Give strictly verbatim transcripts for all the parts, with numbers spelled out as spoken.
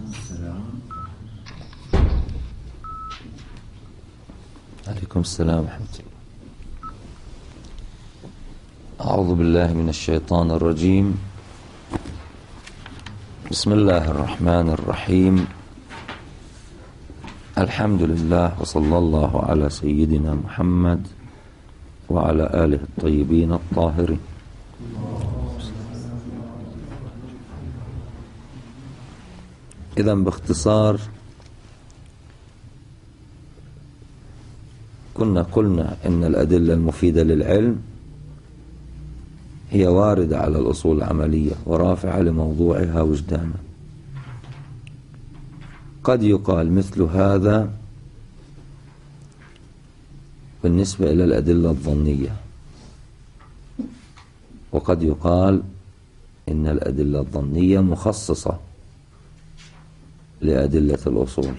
عليكم السلام ورحمة الله. أعوذ بالله من الشيطان الرجيم. بسم الله الرحمن الرحيم. الحمد لله وصلى الله على سيدنا محمد وعلى آله الطيبين الطاهرين. إذن باختصار كنا قلنا إن الأدلة المفيدة للعلم هي واردة على الأصول العملية ورافعة لموضوعها وجدانا. قد يقال مثل هذا بالنسبة إلى الأدلة الظنية، وقد يقال إن الأدلة الظنية مخصصة لأدلة الأصول،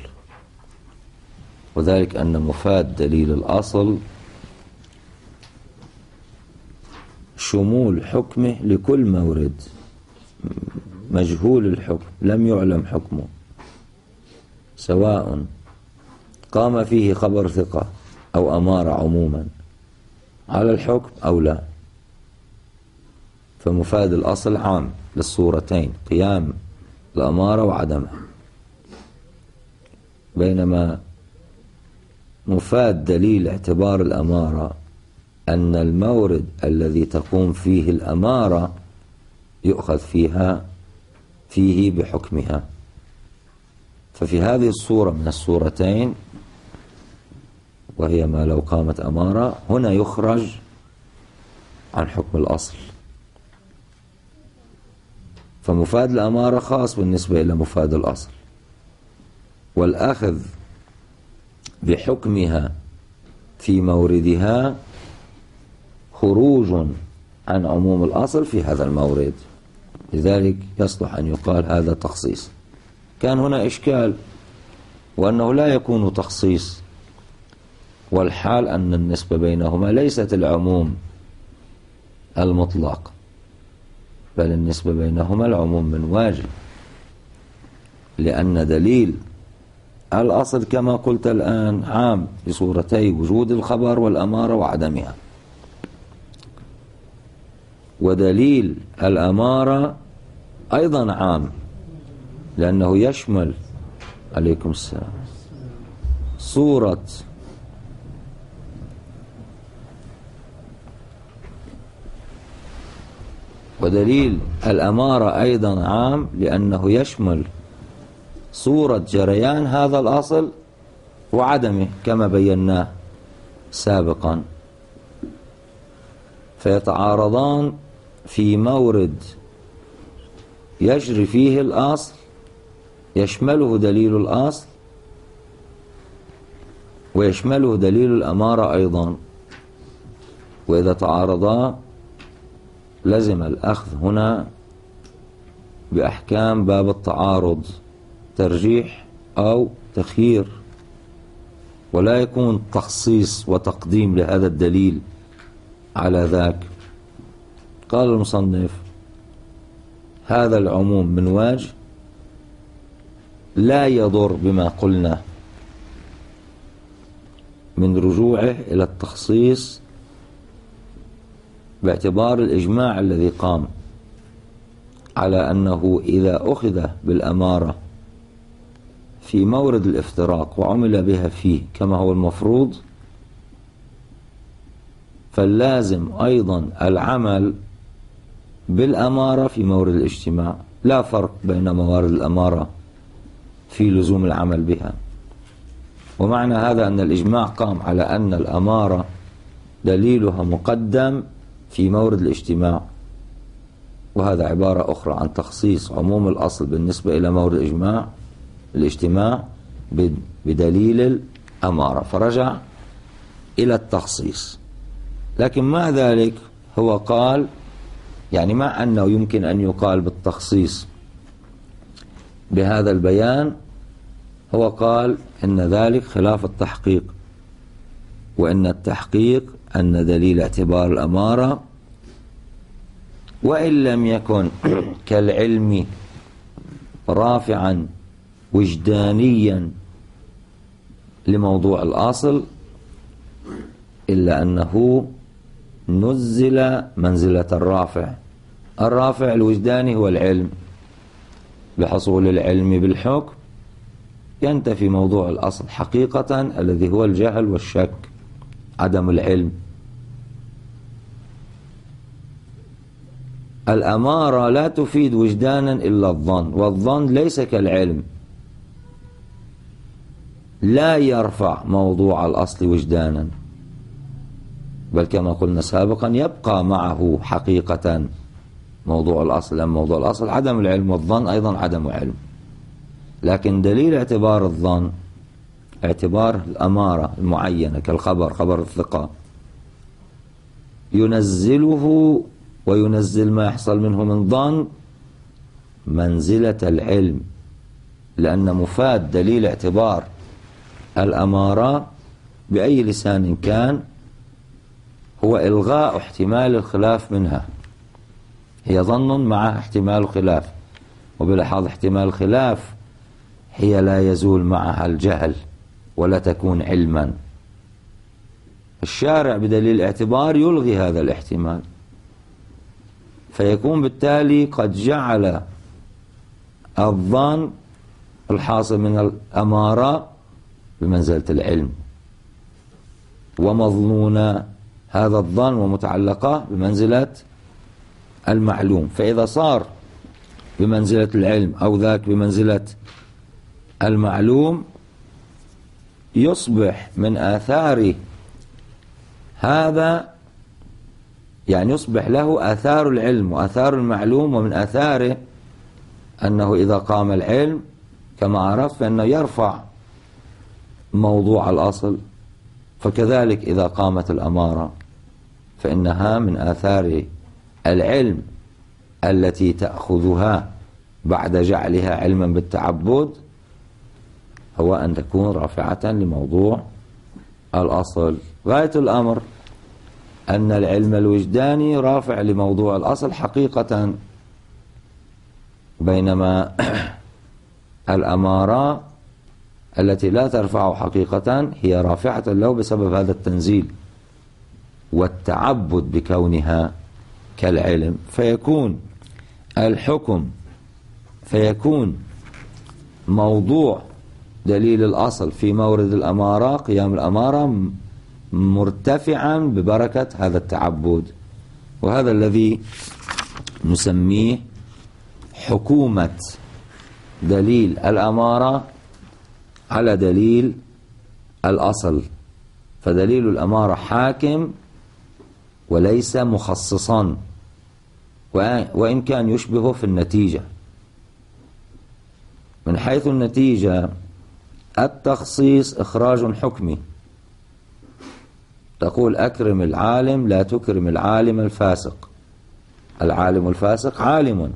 وذلك أن مفاد دليل الأصل شمول حكمه لكل مورد مجهول الحكم لم يعلم حكمه، سواء قام فيه خبر ثقة أو أمارة عموما على الحكم أو لا. فمفاد الأصل عام للصورتين، قيام الأمارة وعدمها، بينما مفاد دليل اعتبار الأمارة أن المورد الذي تقوم فيه الأمارة يؤخذ فيها فيه بحكمها. ففي هذه الصورة من الصورتين، وهي ما لو قامت أمارة، هنا يخرج عن حكم الأصل. فمفاد الأمارة خاص بالنسبة إلى مفاد الأصل، والأخذ بحكمها في موردها خروج عن عموم الأصل في هذا المورد، لذلك يصلح أن يقال هذا تخصيص. كان هنا إشكال وأنه لا يكون تخصيص، والحال أن النسبة بينهما ليست العموم المطلق، بل النسبة بينهما العموم من واجب، لأن دليل الأصل كما قلت الآن عام بصورتي وجود الخبر والأمارة وعدمها، ودليل الأمارة أيضا عام لأنه يشمل عليكم السلام صورة ودليل الأمارة أيضا عام لأنه يشمل صورة جريان هذا الأصل وعدمه كما بيناه سابقا، فيتعارضان في مورد يجري فيه الأصل يشمله دليل الأصل ويشمله دليل الأمارة أيضا، وإذا تعارضا لزم الأخذ هنا بأحكام باب التعارض، ترجيح أو تخيير، ولا يكون تخصيص وتقديم لهذا الدليل على ذاك. قال المصنف: هذا العموم من وجه لا يضر بما قلنا من رجوعه إلى التخصيص باعتبار الإجماع الذي قام على أنه إذا أخذ بالأمارة في مورد الافتراق وعمل بها فيه كما هو المفروض، فاللازم أيضا العمل بالأمارة في مورد الاجتماع. لا فرق بين موارد الأمارة في لزوم العمل بها. ومعنى هذا أن الإجماع قام على أن الأمارة دليلها مقدم في مورد الاجتماع، وهذا عبارة أخرى عن تخصيص عموم الأصل بالنسبة إلى مورد الإجماع الاجتماع بدليل الأمارة، فرجع إلى التخصيص. لكن مع ذلك هو قال، يعني مع أنه يمكن أن يقال بالتخصيص بهذا البيان، هو قال إن ذلك خلاف التحقيق، وإن التحقيق أن دليل اعتبار الأمارة وإن لم يكن كالعلم رافعا وجدانيا لموضوع الأصل، إلا أنه نزل منزلة الرافع. الرافع الوجداني هو العلم، بحصول العلم بالحكم ينتفي موضوع الأصل حقيقة الذي هو الجهل والشك، عدم العلم. الأمارة لا تفيد وجدانا إلا الظن، والظن ليس كالعلم، لا يرفع موضوع الأصل وجدانا، بل كما قلنا سابقا يبقى معه حقيقة موضوع الأصل، لأن موضوع الأصل عدم العلم، والظن أيضا عدم علم. لكن دليل اعتبار الظن اعتبار الأمارة المعينة كالخبر، خبر الثقة، ينزله وينزل ما يحصل منه من ظن منزلة العلم، لأن مفاد دليل اعتبار الأمارة بأي لسان كان هو إلغاء احتمال الخلاف منها. هي ظن مع احتمال خلاف، وبلحاظ احتمال الخلاف هي لا يزول معها الجهل ولا تكون علما. الشارع بدليل الاعتبار يلغي هذا الاحتمال، فيكون بالتالي قد جعل الظن الحاصل من الأمارة بمنزلة العلم، ومظنون هذا الظن ومتعلقة بمنزلة المعلوم. فإذا صار بمنزلة العلم أو ذاك بمنزلة المعلوم، يصبح من آثار هذا، يعني يصبح له آثار العلم وآثار المعلوم، ومن آثاره أنه إذا قام العلم كما عرفت فإنه يرفع موضوع الأصل، فكذلك إذا قامت الأمارة فإنها من آثار العلم التي تأخذها بعد جعلها علما بالتعبد، هو أن تكون رافعة لموضوع الأصل. غاية الأمر أن العلم الوجداني رافع لموضوع الأصل حقيقة، بينما الأمارة التي لا ترفع حقيقة هي رافعة له بسبب هذا التنزيل والتعبد بكونها كالعلم، فيكون الحكم فيكون موضوع دليل الأصل في مورد الأمارة، قيام الأمارة، مرتفعا ببركة هذا التعبد. وهذا الذي نسميه حكومة دليل الأمارة على دليل الأصل. فدليل الأمارة حاكم وليس مخصصا، وإن كان يشبهه في النتيجة. من حيث النتيجة التخصيص إخراج حكمي، تقول أكرم العالم لا تكرم العالم الفاسق. العالم الفاسق عالم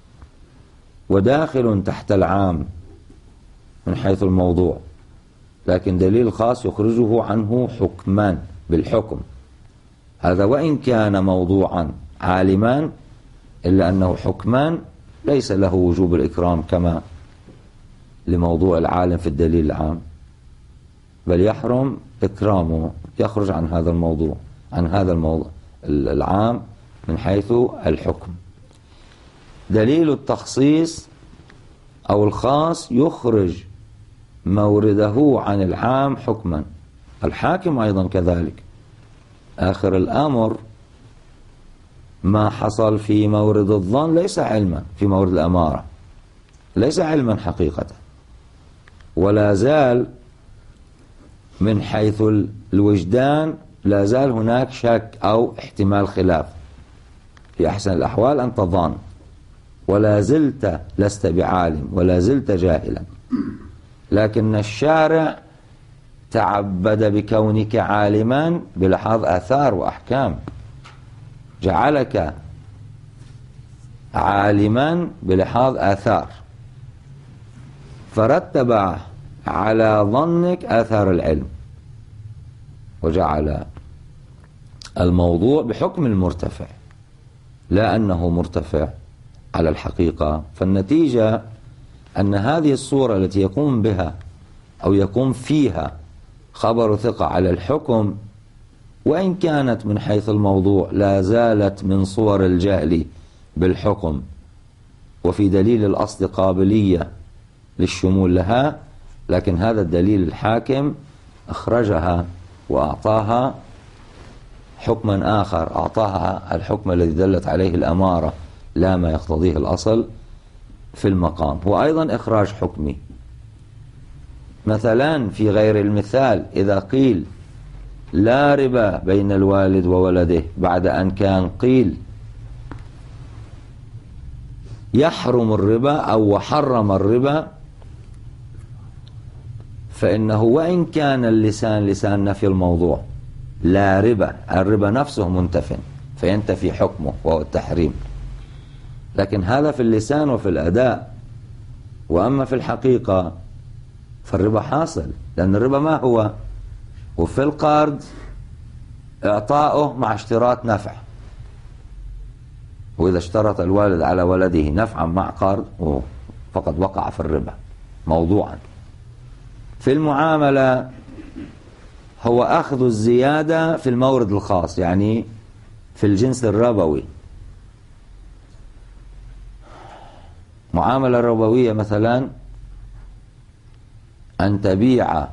وداخل تحت العام من حيث الموضوع، لكن دليل خاص يخرجه عنه حكمان بالحكم. هذا وإن كان موضوعا عالما إلا أنه حكمان ليس له وجوب الإكرام كما لموضوع العالم في الدليل العام، بل يحرم إكرامه، يخرج عن هذا الموضوع عن هذا الموضوع العام من حيث الحكم. دليل التخصيص أو الخاص يخرج مورده عن العام حكما. الحاكم أيضا كذلك، آخر الأمر ما حصل في مورد الظن ليس علما، في مورد الأمارة ليس علما حقيقة، ولا زال من حيث الوجدان لا زال هناك شك أو احتمال خلاف. في أحسن الأحوال أنت ظان ولا زلت لست بعالم ولا زلت جاهلا، لكن الشارع تعبد بكونك عالما بلحاظ آثار وأحكام، جعلك عالما بلحاظ آثار، فرتب على ظنك آثار العلم، وجعل الموضوع بحكم المرتفع لا أنه مرتفع على الحقيقة. فالنتيجة أن هذه الصورة التي يقوم بها أو يقوم فيها خبر ثقة على الحكم، وإن كانت من حيث الموضوع لا زالت من صور الجهل بالحكم، وفي دليل الأصل قابلية للشمول لها، لكن هذا الدليل الحاكم أخرجها وأعطاها حكما آخر، أعطاها الحكم الذي دلت عليه الأمارة لا ما يقتضيه الأصل في المقام، هو أيضا إخراج حكمي. مثلا في غير المثال إذا قيل لا ربا بين الوالد وولده بعد أن كان قيل يحرم الربا أو حرم الربا، فإنه وإن كان اللسان لسان نفي الموضوع لا ربا، الربا نفسه منتف فينتفي حكمه وهو التحريم، لكن هذا في اللسان وفي الأداء. وأما في الحقيقة فالربا حاصل، لأن الربا ما هو؟ وفي القرض إعطاؤه مع اشتراط نفع، وإذا اشترط الوالد على ولده نفعا مع قرض فقد وقع في الربا موضوعا. في المعاملة هو أخذ الزيادة في المورد الخاص، يعني في الجنس الربوي. معاملة ربوية مثلا أن تبيع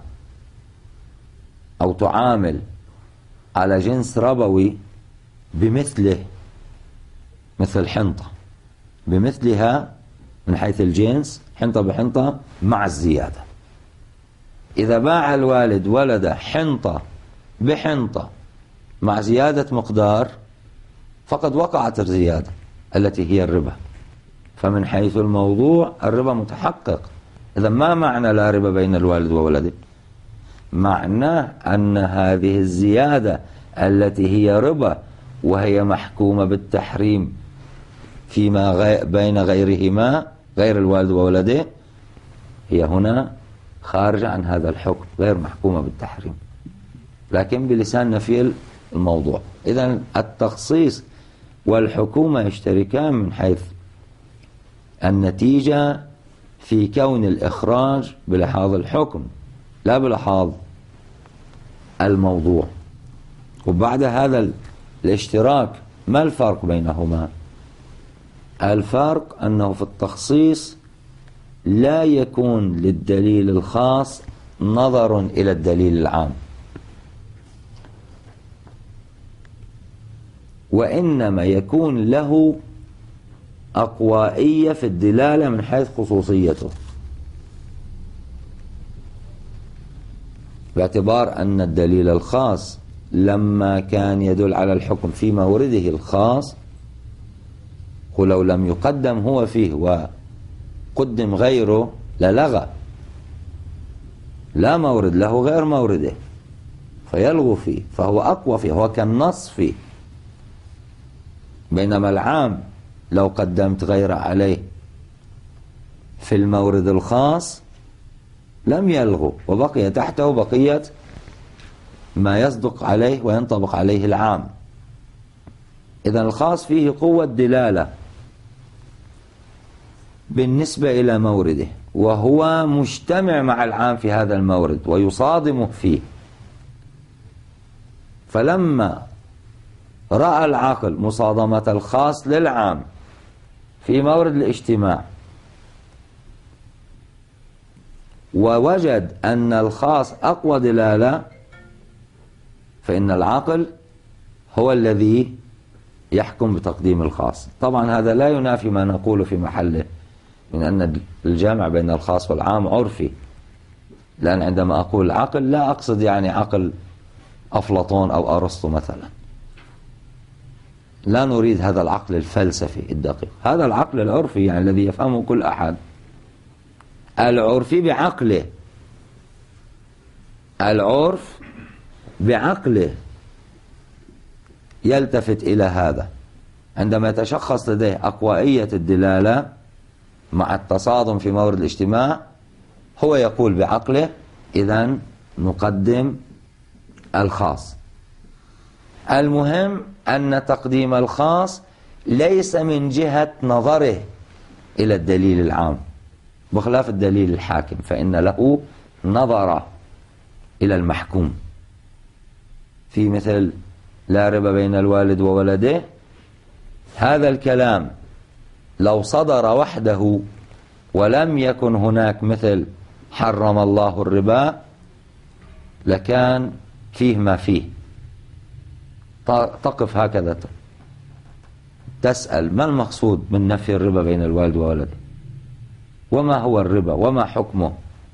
أو تعامل على جنس ربوي بمثله، مثل حنطة بمثلها من حيث الجنس، حنطة بحنطة مع الزيادة. إذا باع الوالد ولد حنطة بحنطة مع زيادة مقدار فقد وقعت الزيادة التي هي الربا، فمن حيث الموضوع الربا متحقق. إذا ما معنى لا ربا بين الوالد وولده؟ معناه أن هذه الزيادة التي هي ربا وهي محكومة بالتحريم فيما غي بين غيرهما غير الوالد وولده، هي هنا خارجة عن هذا الحكم، غير محكومة بالتحريم، لكن بلسان نفي الموضوع. إذن التخصيص والحكومة يشتركان من حيث النتيجة في كون الإخراج بلحاظ الحكم لا بلحاظ الموضوع. وبعد هذا الاشتراك ما الفرق بينهما؟ الفرق أنه في التخصيص لا يكون للدليل الخاص نظر إلى الدليل العام، وإنما يكون له أقوائية في الدلالة من حيث خصوصيته، باعتبار أن الدليل الخاص لما كان يدل على الحكم في مورده الخاص، ولو لم يقدم هو فيه وقدم غيره للغى، لا مورد له غير مورده فيلغو فيه، فهو أقوى فيه، هو كالنص فيه. بينما العام لو قدمت غيره عليه في المورد الخاص لم يلغو، وبقي تحته بقية ما يصدق عليه وينطبق عليه العام. إذن الخاص فيه قوة دلالة بالنسبة إلى مورده، وهو مجتمع مع العام في هذا المورد ويصادمه فيه. فلما رأى العقل مصادمة الخاص للعام في مورد الاجتماع ووجد أن الخاص أقوى دلالة، فإن العقل هو الذي يحكم بتقديم الخاص. طبعا هذا لا ينافي ما نقول في محله من أن الجامع بين الخاص والعام عرفي، لأن عندما أقول عقل لا أقصد يعني عقل أفلاطون أو أرسطو مثلا، لا نريد هذا العقل الفلسفي الدقيق، هذا العقل العرفي يعني الذي يفهمه كل أحد، العرفي بعقله، العرف بعقله يلتفت إلى هذا. عندما يتشخص لديه أقوائية الدلالة مع التصادم في مورد الاجتماع هو يقول بعقله إذن نقدم الخاص. المهم أن تقديم الخاص ليس من جهة نظره إلى الدليل العام، بخلاف الدليل الحاكم فإن له نظر إلى المحكوم، في مثل لا ربا بين الوالد وولده، هذا الكلام لو صدر وحده ولم يكن هناك مثل حرم الله الربا لكان فيه ما فيه. تقف هكذا تسأل ما المقصود من نفي الربا بين الوالد وولده، وما هو الربا وما حكمه؟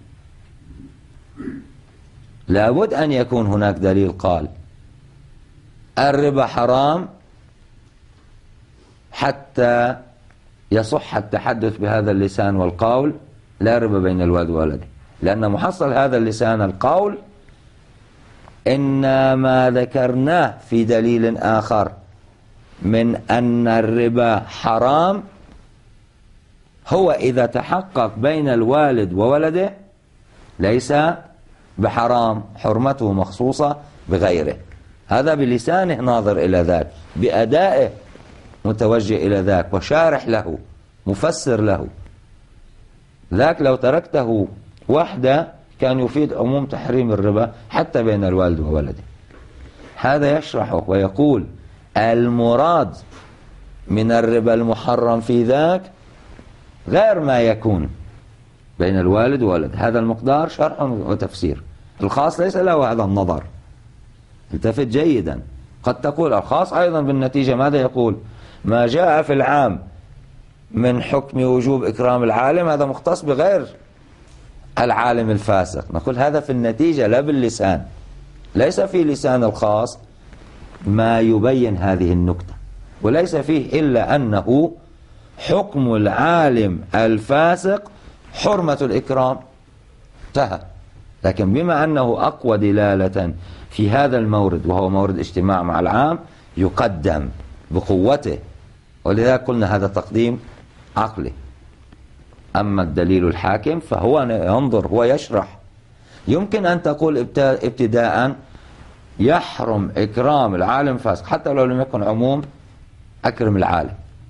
لابد أن يكون هناك دليل قال الربا حرام حتى يصح التحدث بهذا اللسان والقول لا ربا بين الوالد وولده، لأن محصل هذا اللسان القول إن ما ذكرناه في دليل آخر من أن الربا حرام هو إذا تحقق بين الوالد وولده ليس بحرام، حرمته مخصوصة بغيره. هذا بلسانه ناظر إلى ذاك، بأدائه متوجه إلى ذاك وشارح له مفسر له. ذاك لو تركته وحده كان يفيد عموم تحريم الربا حتى بين الوالد وولده. هذا يشرحه ويقول المراد من الربا المحرم في ذاك غير ما يكون بين الوالد وولد. هذا المقدار شرح وتفسير. الخاص ليس له هذا النظر. التفت جيدا. قد تقول الخاص أيضا بالنتيجة ماذا يقول؟ ما جاء في العام من حكم وجوب إكرام العالم هذا مختص بغير العالم الفاسق. نقول هذا في النتيجة لا باللسان، ليس في لسان الخاص ما يبين هذه النكتة، وليس فيه إلا أنه حكم العالم الفاسق حرمة الإكرام انتهى. لكن بما أنه أقوى دلالة في هذا المورد وهو مورد اجتماع مع العام يقدم بقوته، ولذلك قلنا هذا تقديم عقلي. أما الدليل الحاكم فهو ينظر هو يشرح. يمكن أن تقول ابتداء يحرم إكرام العالم فاسق حتى لو لم يكن عموم أكرم العالم،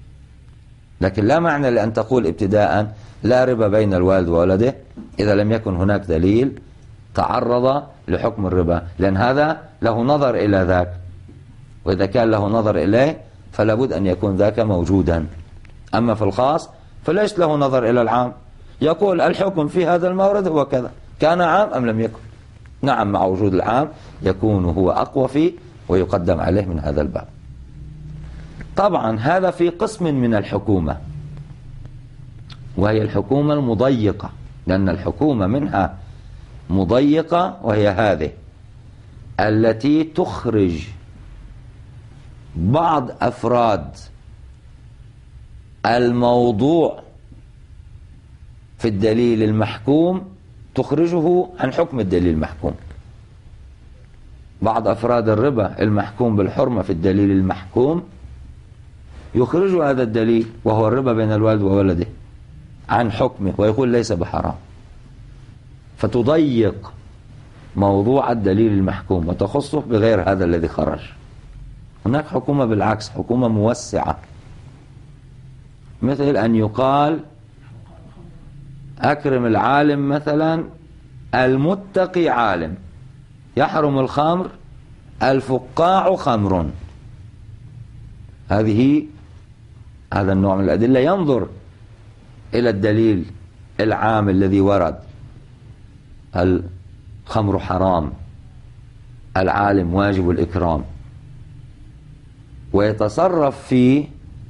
لكن لا معنى لأن تقول ابتداء لا ربا بين الوالد وولده إذا لم يكن هناك دليل تعرض لحكم الربا، لأن هذا له نظر إلى ذاك، وإذا كان له نظر إليه فلا بد أن يكون ذاك موجودا. أما في الخاص فليس له نظر إلى العام، يقول الحكم في هذا المورد هو كذا، كان عام أم لم يكن. نعم مع وجود العام يكون هو أقوى فيه ويقدم عليه من هذا الباب. طبعا هذا في قسم من الحكومة، وهي الحكومة المضيقة، لأن الحكومة منها مضيقة وهي هذه التي تخرج بعض أفراد الموضوع في الدليل المحكوم تخرجه عن حكم الدليل المحكوم. بعض أفراد الربا المحكوم بالحرمة في الدليل المحكوم يخرج هذا الدليل وهو الربا بين الوالد وولده عن حكمه ويقول ليس بحرام، فتضيق موضوع الدليل المحكوم وتخصه بغير هذا الذي خرج. هناك حكومة بالعكس، حكومة موسعة، مثل أن يقال أكرم العالم مثلا المتقي عالم، يحرم الخمر الفقاع خمر. هذه هذا النوع من الأدلة ينظر إلى الدليل العام الذي ورد الخمر حرام، العالم واجب الإكرام، ويتصرف فيه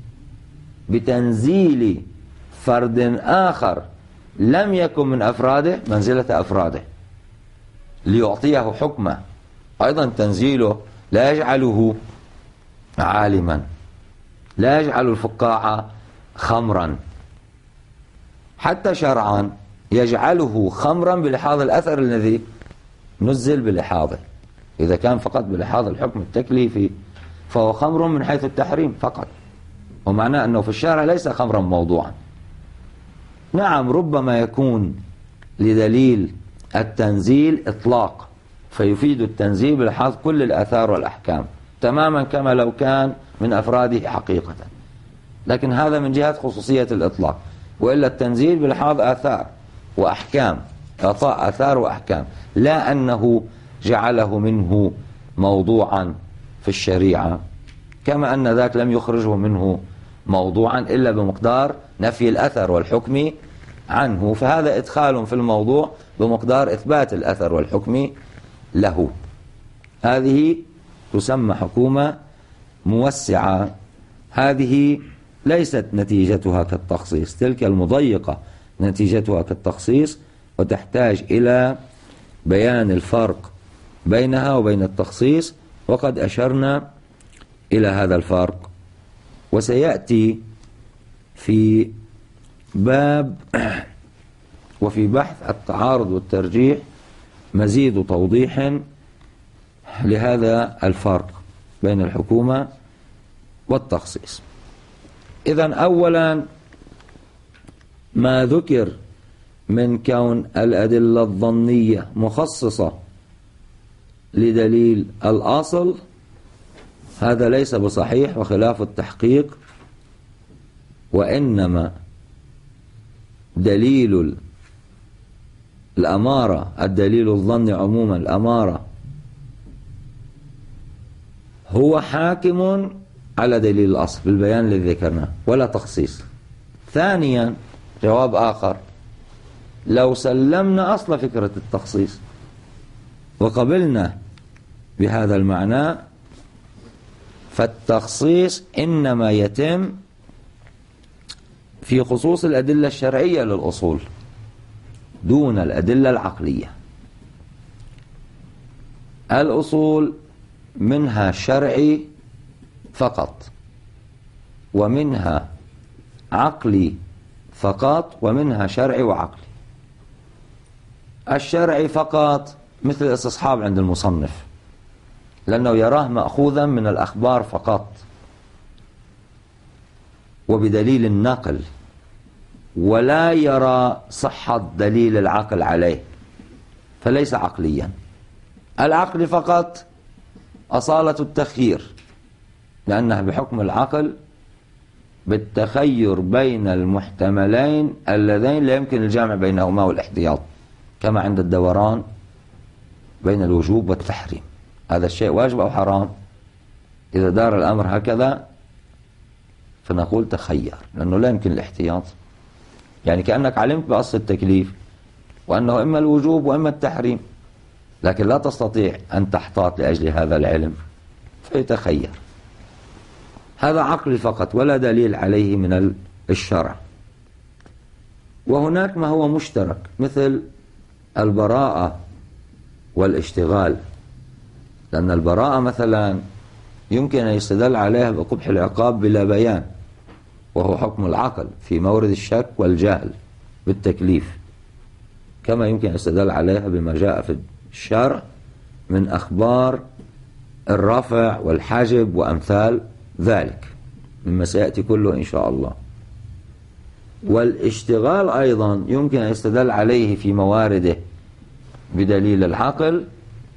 بتنزيل فرد آخر لم يكن من أفراده منزلة أفراده ليعطيه حكمه. أيضا تنزيله لا يجعله عالما، لا يجعل الفقاعة خمرا، حتى شرعا يجعله خمرا بلحاظ الأثر الذي نزل بلحاظه. إذا كان فقط بلحاظ الحكم التكليفي فهو خمر من حيث التحريم فقط، ومعناه أنه في الشارع ليس خمرا موضوعا. نعم ربما يكون لدليل التنزيل إطلاق فيفيد التنزيل بلحاظ كل الآثار والأحكام تماما كما لو كان من أفراده حقيقة، لكن هذا من جهة خصوصية الإطلاق، وإلا التنزيل بلحاظ آثار وأحكام، إعطاء آثار وأحكام، لا أنه جعله منه موضوعا في الشريعة، كما أن ذاك لم يخرجه منه موضوعا إلا بمقدار نفي الأثر والحكم عنه، فهذا إدخال في الموضوع بمقدار إثبات الأثر والحكم له. هذه تسمى حكومة موسعة. هذه ليست نتيجتها كالتخصيص، تلك المضيقة نتيجتها كالتخصيص، وتحتاج إلى بيان الفرق بينها وبين التخصيص، وقد أشرنا إلى هذا الفرق، وسيأتي في باب وفي بحث التعارض والترجيح مزيد توضيح لهذا الفرق بين الحكومة والتخصيص. إذن أولا ما ذكر من كون الأدلة الظنية مخصصة لدليل الأصل هذا ليس بصحيح وخلاف التحقيق، وإنما دليل الأمارة، الدليل الظني عموما الأمارة، هو حاكم على دليل الأصل بالبيان الذي ذكرناه ولا تخصيص. ثانيا جواب آخر، لو سلمنا أصل فكرة التخصيص وقبلنا بهذا المعنى، فالتخصيص إنما يتم في خصوص الأدلة الشرعية للأصول دون الأدلة العقلية. الأصول منها شرعي فقط، ومنها عقلي فقط، ومنها شرعي وعقلي. الشرعي فقط مثل الاستصحاب عند المصنف، لأنه يراه مأخوذا من الأخبار فقط وبدليل النقل، ولا يرى صحة دليل العقل عليه، فليس عقليا. العقل فقط أصالة التخيير، لأنه بحكم العقل بالتخير بين المحتملين اللذين لا يمكن الجمع بينهما والاحتياط، كما عند الدوران بين الوجوب والتحريم، هذا الشيء واجب أو حرام. إذا دار الأمر هكذا فنقول تخير، لأنه لا يمكن الاحتياط، يعني كأنك علمت بأصل التكليف وأنه إما الوجوب وإما التحريم، لكن لا تستطيع أن تحتاط لأجل هذا العلم فيتخير. هذا عقل فقط ولا دليل عليه من الشرع. وهناك ما هو مشترك مثل البراءة والاشتغال، لأن البراءة مثلا يمكن أن يستدل عليها بقبح العقاب بلا بيان، وهو حكم العقل في مورد الشك والجهل بالتكليف، كما يمكن أن يستدل عليها بما جاء في الشرع من أخبار الرفع والحجب وأمثال ذلك مما سيأتي كله إن شاء الله. والاشتغال أيضا يمكن أن يستدل عليه في موارده بدليل العقل،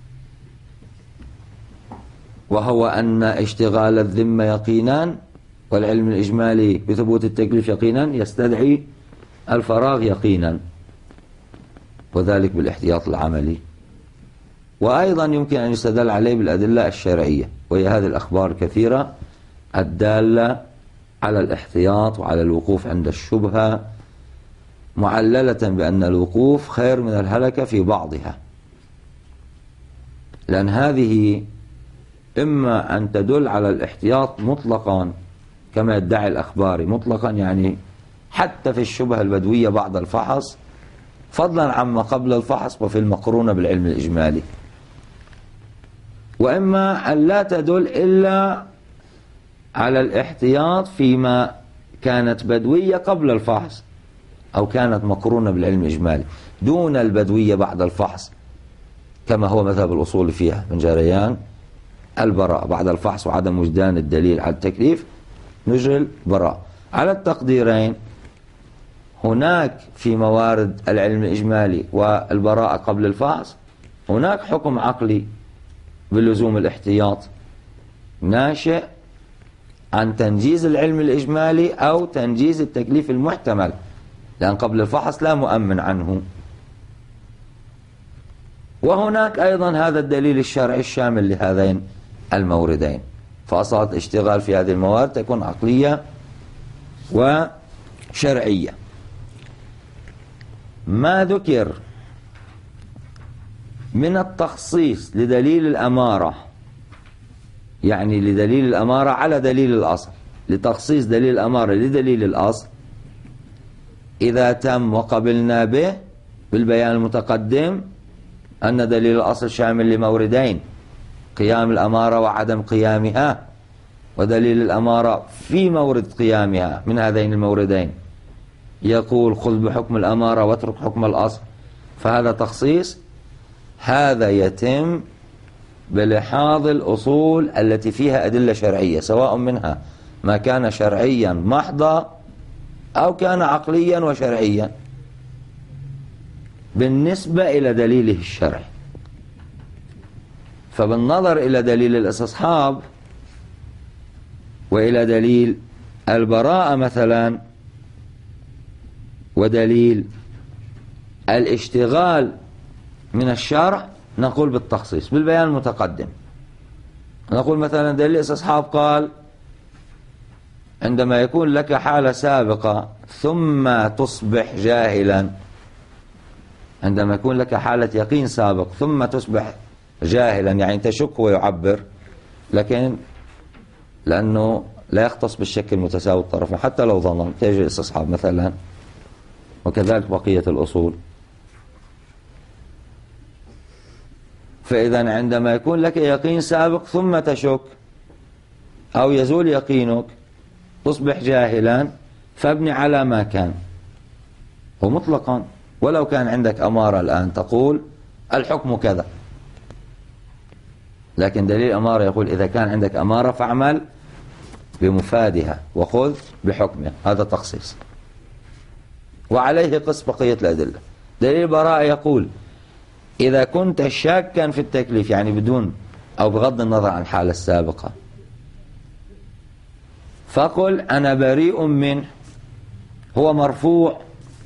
وهو أن اشتغال الذمة يقينا والعلم الإجمالي بثبوت التكليف يقينا يستدعي الفراغ يقينا، وذلك بالاحتياط العملي. وأيضا يمكن أن يستدل عليه بالأدلة الشرعية، وهي هذه الأخبار الكثيرة الدالة على الاحتياط وعلى الوقوف عند الشبهة، معللة بأن الوقوف خير من الهلكة في بعضها، لأن هذه إما أن تدل على الاحتياط مطلقا كما يدعي الأخباري مطلقا، يعني حتى في الشبهة البدوية بعد الفحص، فضلا عما قبل الفحص وفي المقرونة بالعلم الإجمالي، وإما أن لا تدل إلا على الاحتياط فيما كانت بدوية قبل الفحص أو كانت مقرونة بالعلم الإجمالي دون البدوية بعد الفحص، كما هو مذهب الأصول فيها من جريان البراء بعد الفحص وعدم وجدان الدليل على التكليف نجري البراء. على التقديرين، هناك في موارد العلم الإجمالي والبراءة قبل الفحص هناك حكم عقلي بلزوم الاحتياط ناشئ عن تنجيز العلم الإجمالي أو تنجيز التكليف المحتمل لأن قبل الفحص لا مؤمن عنه. وهناك أيضا هذا الدليل الشرعي الشامل لهذين الموردين. فأصالة الاشتغال في هذه الموارد تكون عقلية وشرعية. ما ذكر من التخصيص لدليل الأمارة، يعني لدليل الأمارة على دليل الأصل، لتخصيص دليل الأمارة لدليل الأصل إذا تم وقبلنا به بالبيان المتقدم أن دليل الأصل شامل لموردين: قيام الأمارة وعدم قيامها، ودليل الأمارة في مورد قيامها من هذين الموردين يقول خذ بحكم الأمارة واترك حكم الأصل، فهذا تخصيص. هذا يتم بلحاظ الأصول التي فيها أدلة شرعية، سواء منها ما كان شرعيا محضا أو كان عقليا وشرعيا بالنسبة إلى دليله الشرعي. فبالنظر إلى دليل الاستصحاب وإلى دليل البراءة مثلا ودليل الاشتغال من الشرع نقول بالتخصيص بالبيان المتقدم. نقول مثلا دليل الاستصحاب قال عندما يكون لك حالة سابقة ثم تصبح جاهلا، عندما يكون لك حالة يقين سابق ثم تصبح جاهلا، يعني تشك ويعبر، لكن لأنه لا يختص بالشك المتساوي الطرفين حتى لو ظنن، تجي الاستصحاب مثلا، وكذلك بقية الأصول. فإذا عندما يكون لك يقين سابق ثم تشك أو يزول يقينك تصبح جاهلا، فابني على ما كان، ومطلقا ولو كان عندك أمارة الآن تقول الحكم كذا، لكن دليل أمارة يقول إذا كان عندك أمارة فاعمل بمفادها وخذ بحكمها. هذا تخصيص، وعليه قس بقية الأدلة. دليل براءة يقول إذا كنت شاكا في التكليف، يعني بدون أو بغض النظر عن الحالة السابقة، فقل أنا بريء منه، هو مرفوع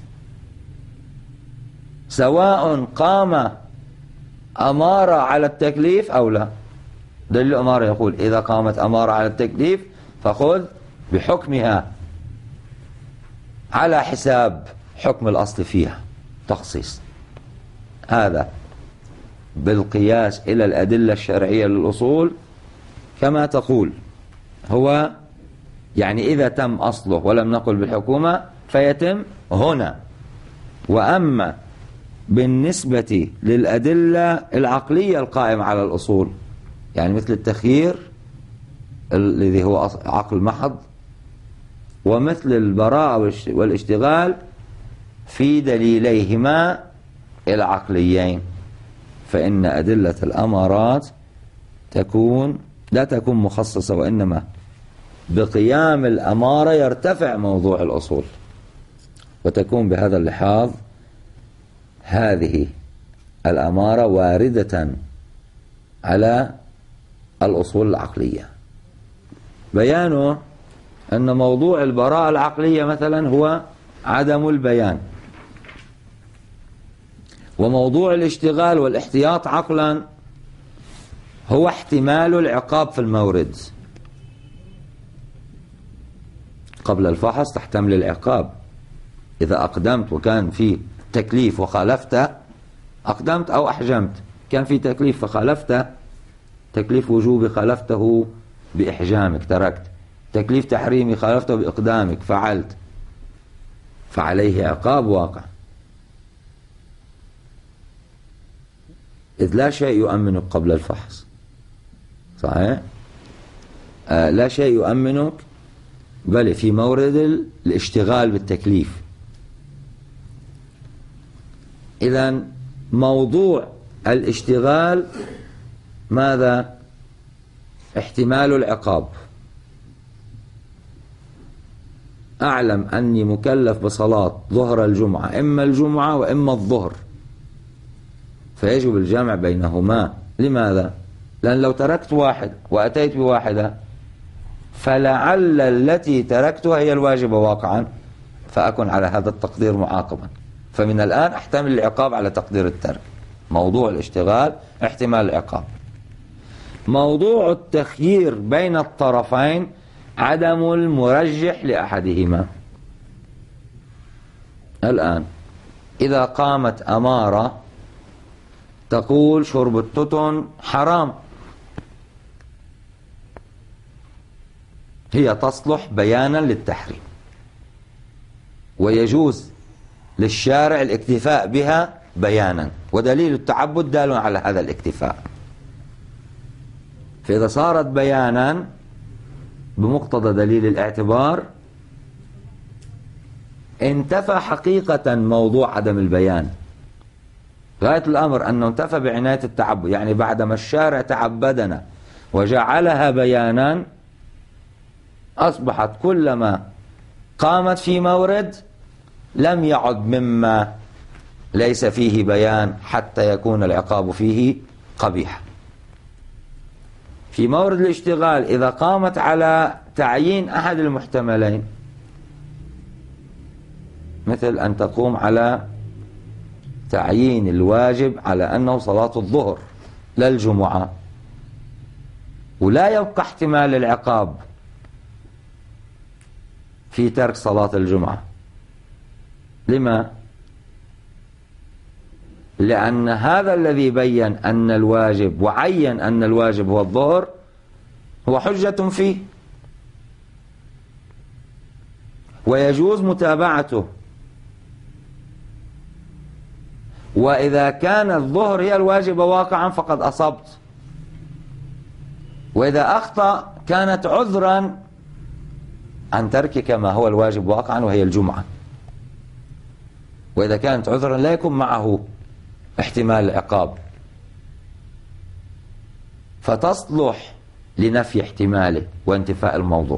سواء قام أمارة على التكليف أو لا. دليل الأمارة يقول إذا قامت أمارة على التكليف فخذ بحكمها على حساب حكم الأصل فيها. تخصيص هذا بالقياس إلى الأدلة الشرعية للأصول كما تقول، هو يعني إذا تم أصله ولم نقل بالحكومة فيتم هنا. وأما بالنسبة للأدلة العقلية القائمة على الأصول، يعني مثل التخيير الذي هو عقل محض، ومثل البراءة والاشتغال في دليليهما العقليين، فإن أدلة الأمارات تكون لا تكون مخصصة، وإنما بقيام الأمارة يرتفع موضوع الأصول، وتكون بهذا اللحاظ هذه الأمارة واردة على الأصول العقلية. بيانه أن موضوع البراءة العقلية مثلا هو عدم البيان، وموضوع الاشتغال والاحتياط عقلا هو احتمال العقاب في المورد. قبل الفحص تحتمل العقاب، إذا أقدمت وكان في تكليف وخالفت، أقدمت أو أحجمت، كان في تكليف فخالفت، تكليف وجوبي خالفته بإحجامك تركت، تكليف تحريمي خالفته بإقدامك فعلت، فعليه عقاب واقع، إذ لا شيء يؤمنك قبل الفحص. صحيح؟ آه لا شيء يؤمنك بل في مورد الاشتغال بالتكليف. إذن موضوع الاشتغال ماذا؟ احتمال العقاب. أعلم أني مكلف بصلاة ظهر الجمعة، إما الجمعة وإما الظهر، فيجب الجمع بينهما. لماذا؟ لأن لو تركت واحد وأتيت بواحدة فلعل التي تركتها هي الواجبة واقعا، فأكن على هذا التقدير معاقبا، فمن الآن أحتمل العقاب على تقدير الترك. موضوع الاشتغال احتمال العقاب. موضوع التخيير بين الطرفين عدم المرجح لأحدهما. الآن إذا قامت أمارة تقول شرب التتن حرام، هي تصلح بيانا للتحريم، ويجوز للشارع الاكتفاء بها بيانا، ودليل التعبد دال على هذا الاكتفاء. فإذا صارت بيانا بمقتضى دليل الاعتبار انتفى حقيقة موضوع عدم البيان. غاية الأمر أنه انتفى بعناية التعبد، يعني بعدما الشارع تعبدنا وجعلها بيانا أصبحت كلما قامت في مورد لم يعد مما ليس فيه بيان حتى يكون العقاب فيه قبيح. في مورد الاشتغال إذا قامت على تعيين أحد المحتملين، مثل أن تقوم على تعيين الواجب على أنه صلاة الظهر لا الجمعة، ولا يبقى احتمال العقاب في ترك صلاة الجمعة. لما؟ لأن هذا الذي بين أن الواجب وعين أن الواجب هو الظهر هو حجة فيه، ويجوز متابعته. وإذا كان الظهر هي الواجب واقعا فقد أصبت، وإذا أخطأ كانت عذرا عن تركك ما هو الواجب واقعا وهي الجمعة. وإذا كانت عذرا لا يكون معه احتمال العقاب، فتصلح لنفي احتماله وانتفاء الموضوع.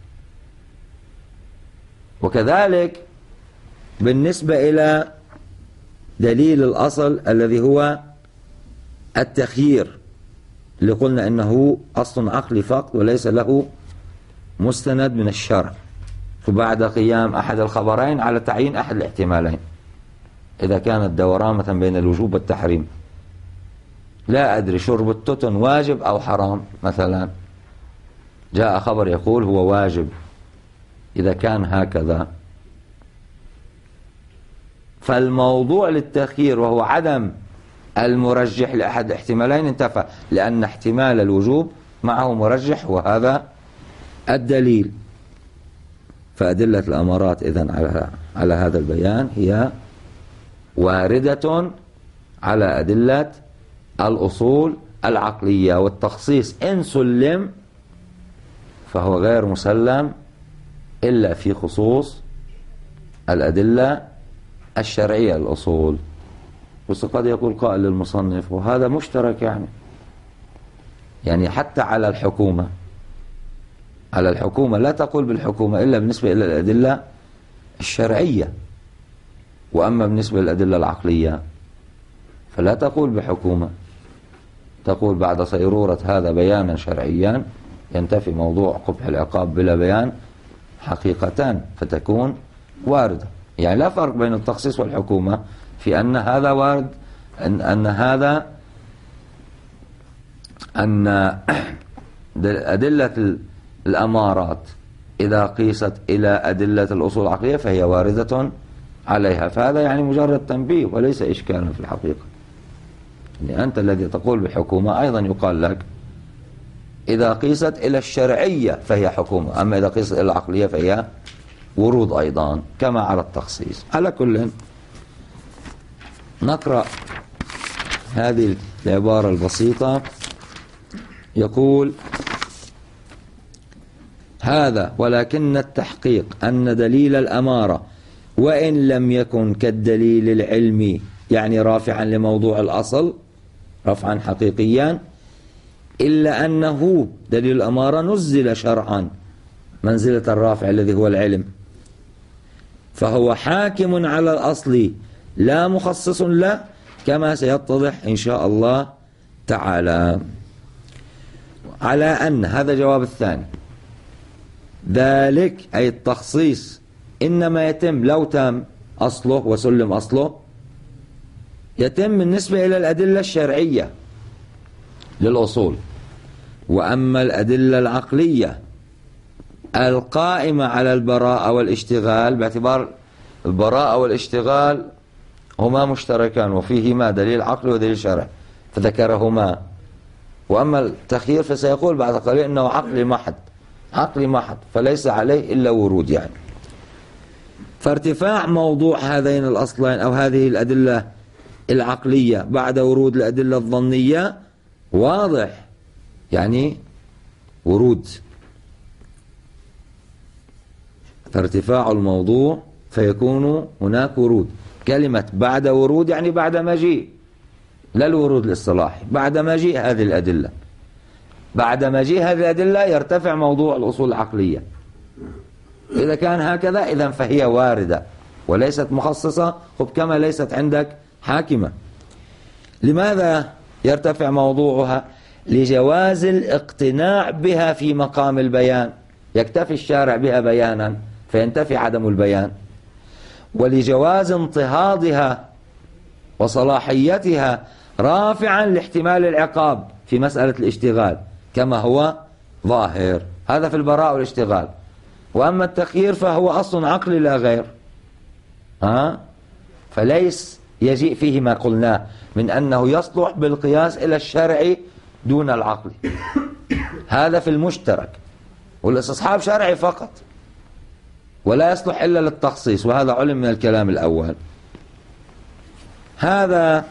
وكذلك بالنسبة إلى دليل الأصل الذي هو التخيير، اللي قلنا إنه أصل عقلي فقط وليس له مستند من الشرع، فبعد قيام أحد الخبرين على تعيين أحد الاحتمالين إذا كانت دورامة بين الوجوب والتحريم. لا أدري شرب التتن واجب أو حرام مثلا، جاء خبر يقول هو واجب. إذا كان هكذا فالموضوع للتخيير وهو عدم المرجح لأحد الاحتمالين انتفى، لأن احتمال الوجوب معه مرجح وهذا الدليل. فأدلة الأمارات إذن على على هذا البيان هي واردة على أدلة الأصول العقلية، والتخصيص إن سلم فهو غير مسلم إلا في خصوص الأدلة الشرعية الأصول. بس قد يقول قائل للمصنف وهذا مشترك، يعني يعني حتى على الحكومة على الحكومة لا تقول بالحكومة إلا بالنسبة إلى الأدلة الشرعية، وأما بالنسبة للأدلة العقلية فلا تقول بحكومة، تقول بعد صيرورة هذا بيانا شرعيا ينتفي موضوع قبح العقاب بلا بيان حقيقتان، فتكون واردة. يعني لا فرق بين التخصيص والحكومة في أن هذا وارد، أن, أن هذا أن أدلة الأمارات إذا قيست إلى أدلة الأصول العقلية فهي واردة عليها، فهذا يعني مجرد تنبيه وليس إشكالا في الحقيقة. يعني أنت الذي تقول بحكومة أيضا يقال لك إذا قيست إلى الشرعية فهي حكومة، أما إذا قيست إلى العقلية فهي ورود أيضا كما على التخصيص. على كل نقرأ هذه العبارة البسيطة. يقول هذا ولكن التحقيق أن دليل الأمارة وإن لم يكن كالدليل العلمي، يعني رافعا لموضوع الأصل رفعا حقيقيا، إلا أنه دليل الأمارة نزل شرعا منزلة الرافع الذي هو العلم، فهو حاكم على الأصل لا مخصص له، كما سيتضح إن شاء الله تعالى. على أن هذا جواب الثاني، ذلك أي التخصيص إنما يتم لو تم أصله وسلم أصله، يتم بالنسبة إلى الأدلة الشرعية للأصول. وأما الأدلة العقلية القائمة على البراءة والاشتغال، باعتبار البراءة والاشتغال هما مشتركان وفيهما دليل عقلي ودليل شرعي فذكرهما. وأما التخيير فسيقول بعد قليل إنه عقلي محض، عقلي محض فليس عليه إلا ورود يعني. فارتفاع موضوع هذين الأصلين أو هذه الأدلة العقلية بعد ورود الأدلة الظنية واضح، يعني ورود، فارتفاع الموضوع فيكون هناك ورود. كلمة بعد ورود يعني بعد مجيء، لا الورود الاصطلاحي، بعد مجيء هذه الأدلة، بعد مجيء هذه الأدلة يرتفع موضوع الأصول العقلية. إذا كان هكذا إذن فهي واردة وليست مخصصة، خب كما ليست عندك حاكمة. لماذا يرتفع موضوعها؟ لجواز الاقتناع بها في مقام البيان، يكتفي الشارع بها بيانا فينتفي عدم البيان، ولجواز انتهاضها وصلاحيتها رافعا لاحتمال العقاب في مسألة الاشتغال كما هو ظاهر، هذا في البراء والاشتغال. وأما التخيير فهو أصل عقلي لا غير، ها؟ فليس يجيء فيه ما قلناه من أنه يصلح بالقياس إلى الشرع دون العقل، هذا في المشترك، والاستصحاب شرعي فقط ولا يصلح إلا للتخصيص، وهذا علم من الكلام الأول. هذا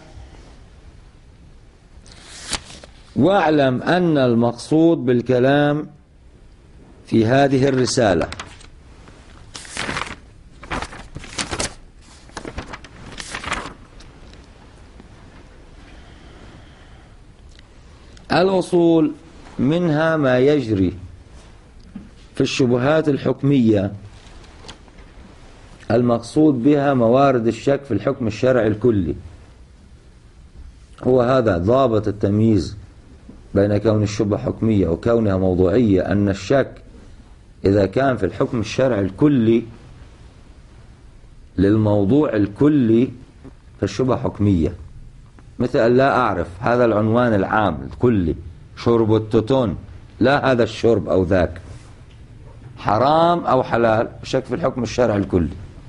واعلم أن المقصود بالكلام في هذه الرسالة الأصول منها ما يجري في الشبهات الحكمية المقصود بها موارد الشك في الحكم الشرعي الكلي. هو هذا ضابط التمييز بين كون الشبهة حكمية وكونها موضوعية، أن الشك إذا كان في الحكم الشرعي الكلي للموضوع الكلي فالشبهة حكمية. مثل لا أعرف هذا العنوان العام الكلي، شرب التوتون، لا هذا الشرب أو ذاك حرام أو حلال، شك في الحكم الشرعي الكلي.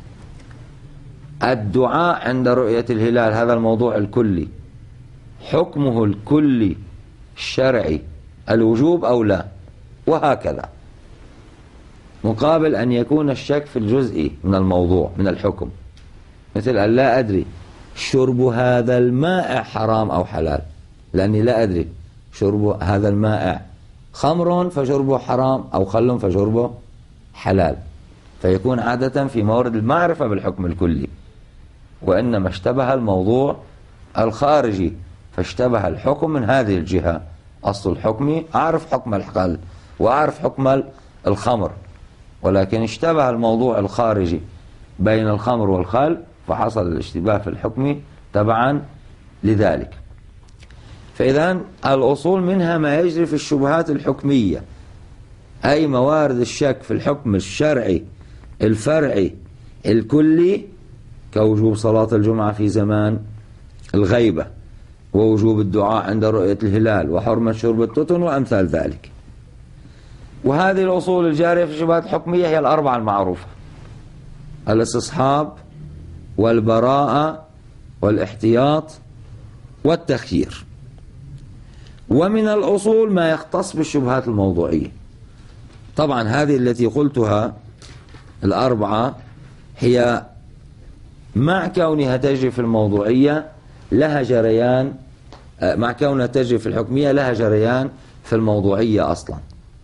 الدعاء عند رؤية الهلال هذا الموضوع الكلي، حكمه الكلي الشرعي الوجوب أو لا، وهكذا. مقابل أن يكون الشك في الجزء من الموضوع من الحكم، مثل أن لا أدري شرب هذا الماء حرام أو حلال، لأني لا أدري شرب هذا الماء خمر فشربه حرام أو خل فشربه حلال، فيكون عادة في مورد المعرفة بالحكم الكلي، وإنما اشتبه الموضوع الخارجي فاشتبه الحكم من هذه الجهة. أصل الحكم أعرف حكم الحلال وأعرف حكم الخمر، ولكن اشتبه الموضوع الخارجي بين الخمر والخل فحصل الاشتباه في الحكم تبعا لذلك. فإذا الأصول منها ما يجري في الشبهات الحكمية، أي موارد الشك في الحكم الشرعي الفرعي الكلي، كوجوب صلاة الجمعة في زمان الغيبة، ووجوب الدعاء عند رؤية الهلال، وحرمة شرب التوتن، وأمثال ذلك. وهذه الأصول الجارية في الشبهات الحكمية هي الأربعة المعروفة: الاستصحاب والبراءة والاحتياط والتخيير. ومن الأصول ما يختص بالشبهات الموضوعية. طبعا هذه التي قلتها الأربعة هي مع كونها تجري في الموضوعية لها جريان، مع كونها تجري في الحكمية لها جريان في الموضوعية أصلا.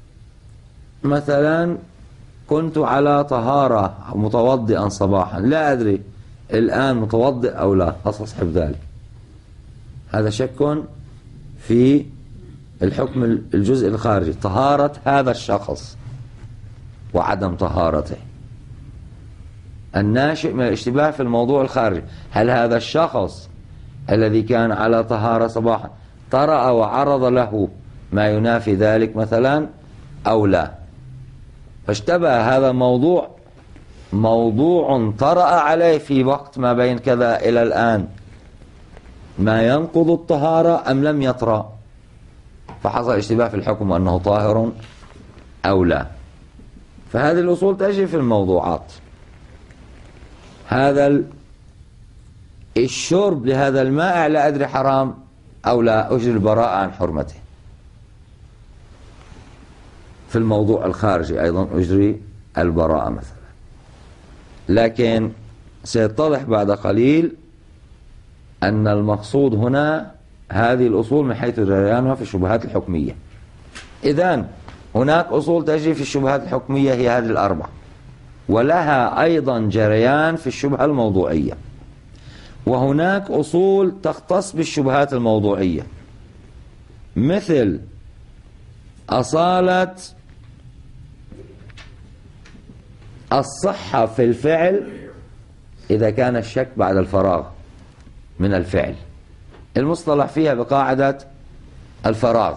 مثلا كنت على طهارة متوضئا صباحا، لا أدري الآن متوضئ أو لا، أستصحب ذلك، هذا شك في الحكم الجزء الخارجي، طهارة هذا الشخص وعدم طهارته، الناشئ من الاشتباه في الموضوع الخارجي. هل هذا الشخص الذي كان على طهارة صباحا طرأ وعرض له ما ينافي ذلك مثلا أو لا؟ فاشتبه هذا الموضوع موضوع طرأ عليه في وقت ما بين كذا إلى الآن ما ينقض الطهارة أم لم يطرأ، فحصل اشتباه في الحكم أنه طاهر أو لا. فهذه الأصول تجري في الموضوعات. هذا الشرب لهذا المائع لا أدري حرام أو لا، أجري البراءة عن حرمته. في الموضوع الخارجي أيضا أجري البراءة مثلا. لكن سيتضح بعد قليل أن المقصود هنا هذه الأصول من حيث جريانها في الشبهات الحكمية. إذن هناك أصول تجري في الشبهات الحكمية هي هذه الأربع، ولها أيضا جريان في الشبهة الموضوعية، وهناك أصول تختص بالشبهات الموضوعية مثل أصالة الصحة في الفعل إذا كان الشك بعد الفراغ من الفعل، المصطلح فيها بقاعدة الفراغ،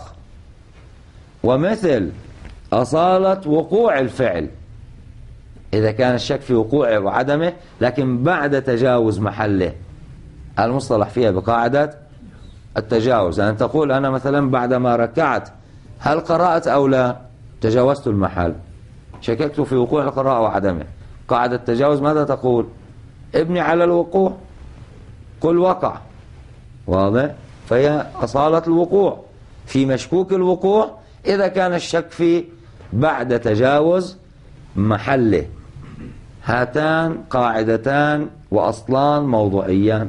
ومثل أصالة وقوع الفعل إذا كان الشك في وقوعه وعدمه لكن بعد تجاوز محله، المصطلح فيها بقاعدة التجاوز. أن تقول أنا مثلا بعدما ركعت هل قرأت أو لا، تجاوزت المحل، شككت في وقوع القراءة وعدمه، قاعدة التجاوز ماذا تقول؟ ابني على الوقوع، قل وقع، واضح؟ فهي أصالة الوقوع في مشكوك الوقوع إذا كان الشك في بعد تجاوز محله. هاتان قاعدتان وأصلان موضوعيان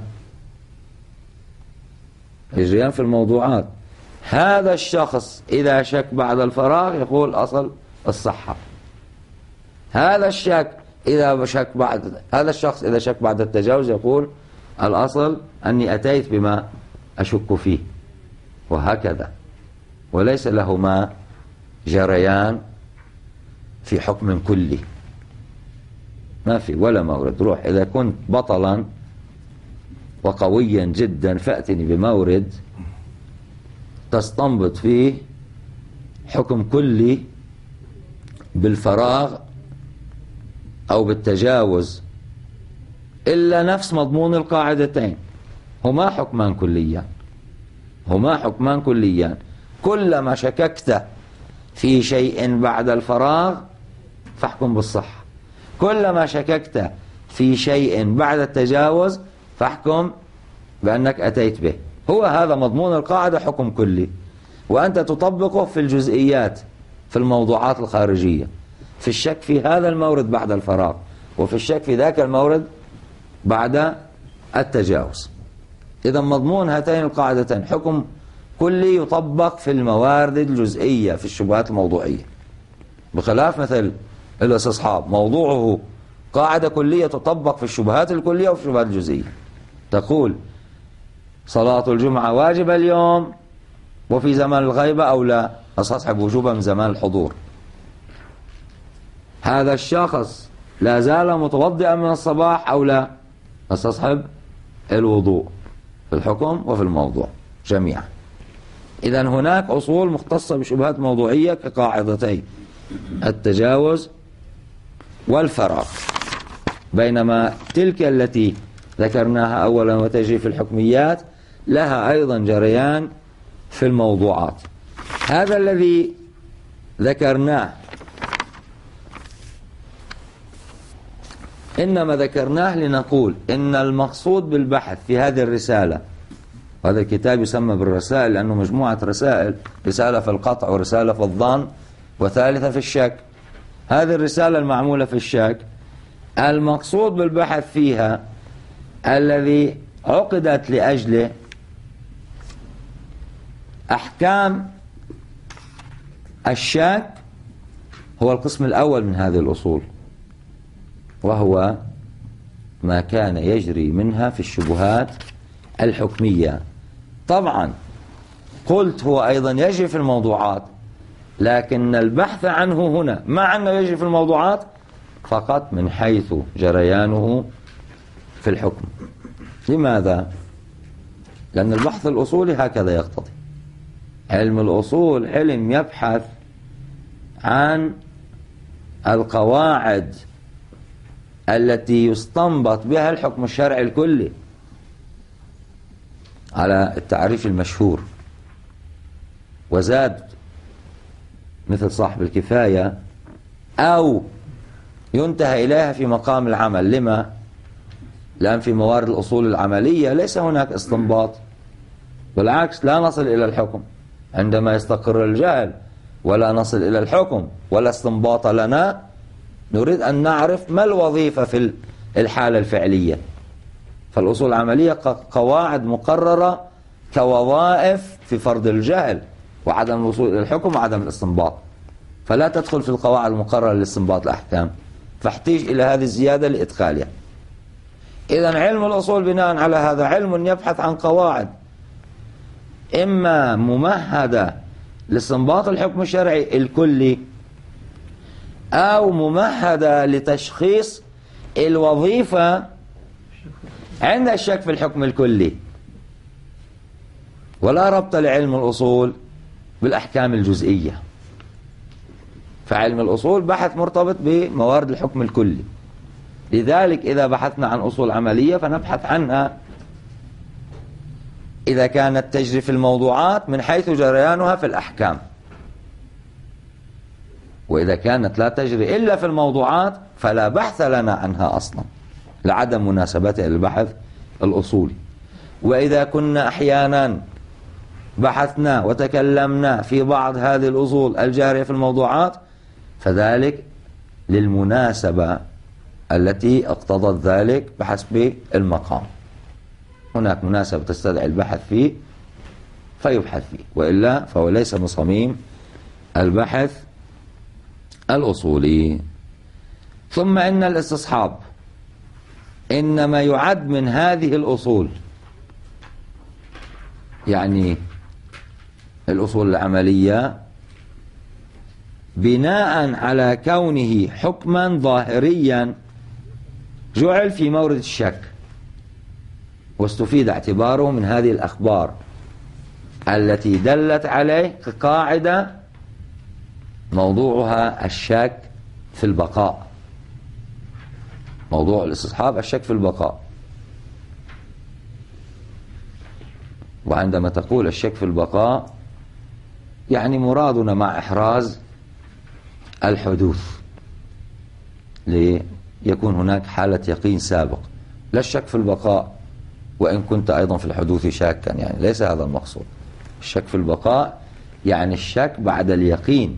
يجريان في الموضوعات. هذا الشخص إذا شك بعد الفراغ يقول أصل الصحة، هذا الشك إذا شك بعد هذا الشخص إذا شك بعد التجاوز يقول الأصل أني أتيت بما أشك فيه، وهكذا. وليس لهما جريان في حكم كلي، ما في ولا مورد. روح إذا كنت بطلا وقويا جدا فأتني بمورد تستنبط فيه حكم كلي بالفراغ أو بالتجاوز، إلا نفس مضمون القاعدتين، هما حكمان كليان، هما حكمان كليان. كلما شككت في شيء بعد الفراغ فاحكم بالصحة، كلما شككت في شيء بعد التجاوز فاحكم بأنك أتيت به. هو هذا مضمون القاعدة، حكم كلي، وأنت تطبقه في الجزئيات في الموضوعات الخارجية، في الشك في هذا المورد بعد الفراغ، وفي الشك في ذاك المورد بعد التجاوز. إذا مضمون هاتين القاعدتين حكم كلي يطبق في الموارد الجزئية في الشبهات الموضوعية، بخلاف مثل الاستصحاب موضوعه قاعدة كلية تطبق في الشبهات الكلية وفي الشبهات الجزئية. تقول صلاة الجمعة واجبة اليوم وفي زمان الغيبة أو لا، استصحب وجوبها من زمان الحضور. هذا الشخص لا زال متوضئا من الصباح أو لا، استصحب الوضوء في الحكم وفي الموضوع جميعا. إذن هناك أصول مختصة بشبهات موضوعية كقاعدتين التجاوز والفراغ، بينما تلك التي ذكرناها أولا وتجري في الحكميات لها أيضا جريان في الموضوعات. هذا الذي ذكرناه إنما ذكرناه لنقول إن المقصود بالبحث في هذه الرسالة، وهذا الكتاب يسمى بالرسائل لأنه مجموعة رسائل، رسالة في القطع ورسالة في الظن وثالثة في الشك. هذه الرسالة المعمولة في الشك المقصود بالبحث فيها الذي عقدت لأجله أحكام الشك هو القسم الأول من هذه الأصول، وهو ما كان يجري منها في الشبهات الحكمية. طبعا قلت هو أيضا يجري في الموضوعات، لكن البحث عنه هنا مع أنه يجري في الموضوعات فقط من حيث جريانه في الحكم. لماذا؟ لأن البحث الأصولي هكذا يقتضي. علم الأصول علم يبحث عن القواعد التي يستنبط بها الحكم الشرعي الكلي على التعريف المشهور. وزاد مثل صاحب الكفاية أو ينتهى إليها في مقام العمل. لما؟ لأن في موارد الأصول العملية ليس هناك استنباط، بالعكس لا نصل إلى الحكم عندما يستقر الجهل، ولا نصل إلى الحكم ولا استنباط لنا. نريد أن نعرف ما الوظيفة في الحالة الفعلية. فالأصول العملية قواعد مقررة كوظائف في فرض الجهل وعدم الوصول إلى الحكم وعدم الاستنباط، فلا تدخل في القواعد المقررة لاستنباط الأحكام، فاحتاج إلى هذه الزيادة لإدخالها. إذن علم الأصول بناء على هذا علم يبحث عن قواعد إما ممهدة لاستنباط الحكم الشرعي الكلي أو ممهدة لتشخيص الوظيفة عند الشك في الحكم الكلي. ولا ربط لعلم الأصول بالأحكام الجزئية، فعلم الأصول بحث مرتبط بموارد الحكم الكلي. لذلك إذا بحثنا عن أصول عملية فنبحث عنها إذا كانت تجري في الموضوعات من حيث جريانها في الأحكام، وإذا كانت لا تجري إلا في الموضوعات فلا بحث لنا عنها أصلا لعدم مناسبتها للبحث الأصولي. وإذا كنا أحيانا بحثنا وتكلمنا في بعض هذه الأصول الجارية في الموضوعات فذلك للمناسبة التي اقتضت ذلك بحسب المقام. هناك مناسبة تستدعي البحث فيه فيبحث فيه، وإلا فهو ليس من صميم البحث الأصولي. ثم إن الاستصحاب إنما يعد من هذه الأصول، يعني الأصول العملية، بناء على كونه حكما ظاهريا جعل في مورد الشك، واستفيد اعتباره من هذه الأخبار التي دلت عليه كقاعدة موضوعها الشك في البقاء. موضوع الاستصحاب الشك في البقاء. وعندما تقول الشك في البقاء يعني مرادنا مع إحراز الحدوث ليكون هناك حالة يقين سابق، لا الشك في البقاء وإن كنت أيضا في الحدوث شاكا، يعني ليس هذا المقصود. الشك في البقاء يعني الشك بعد اليقين،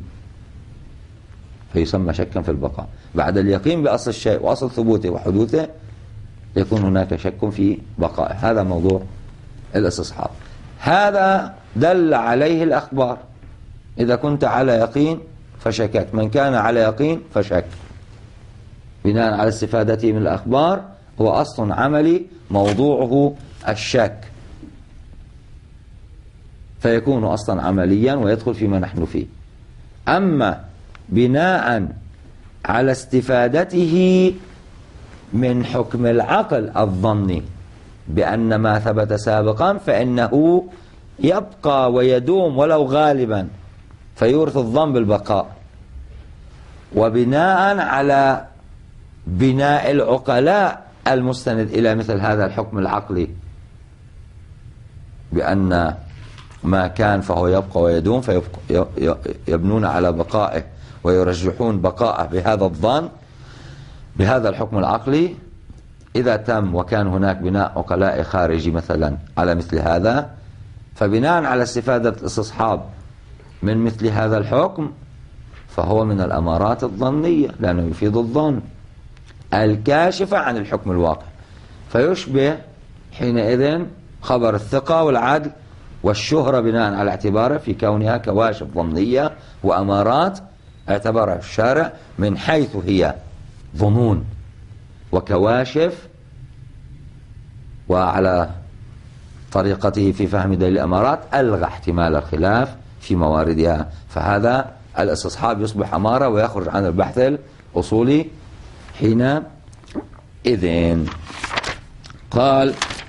فيسمى شكا في البقاء. بعد اليقين بأصل الشيء وأصل ثبوته وحدوثه يكون هناك شك في بقائه. هذا موضوع الاستصحاب. هذا دل عليه الأخبار. إذا كنت على يقين فشكك، من كان على يقين فشك، بناء على استفادته من الأخبار. هو أصل عملي موضوعه الشك، فيكون أصلا عمليا ويدخل فيما نحن فيه. أما بناء على استفادته من حكم العقل الظني بأن ما ثبت سابقا فإنه يبقى ويدوم ولو غالبا، فيورث الظن بالبقاء. وبناء على بناء العقلاء المستند إلى مثل هذا الحكم العقلي بأن ما كان فهو يبقى ويدوم، فيبنون على بقائه ويرجحون بقائه بهذا الظن بهذا الحكم العقلي. إذا تم وكان هناك بناء عقلاء خارجي مثلا على مثل هذا، فبناء على استفادة الاستصحاب من مثل هذا الحكم فهو من الأمارات الظنية، لأنه يفيد الظن الكاشفة عن الحكم الواقع، فيشبه حينئذ خبر الثقة والعدل والشهرة بناء على اعتباره في كونها كواشف ظنية وأمارات اعتبرها الشارع من حيث هي ظنون وكواشف، وعلى طريقته في فهم دليل الأمارات ألغى احتمال الخلاف في مواردها. فهذا الاستصحاب يصبح أمارة ويخرج عن البحث الأصولي حينئذ. قال: